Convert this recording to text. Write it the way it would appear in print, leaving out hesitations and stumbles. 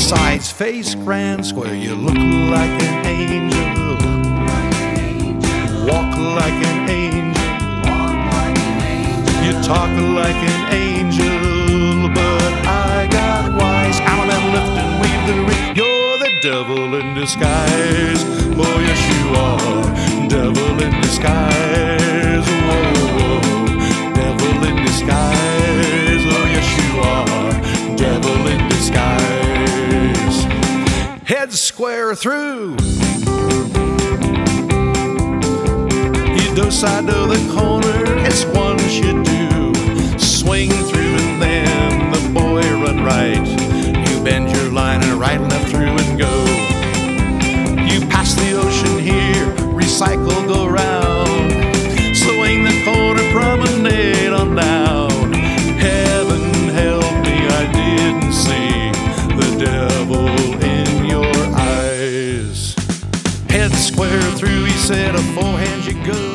Sides, face, grand, square, you look like an angel. Walk like an angel. You talk like an angel. But I got wise. I'm a man lift and weave the ring. You're the devil in disguise. Oh, yes, you are. Devil in disguise. Whoa, whoa. Devil in disguise. Oh, yes, you are. Devil in disguise. Head square through. You do side to the corner, it's one you do. Swing through and then the boy run right. You bend your line and right and left through and go. You pass the ocean here, recycle, go round. Swing the corner, promenade on down. Heaven help me, I didn't see the devil in your eyes. Head square through, he said, a forehand you go.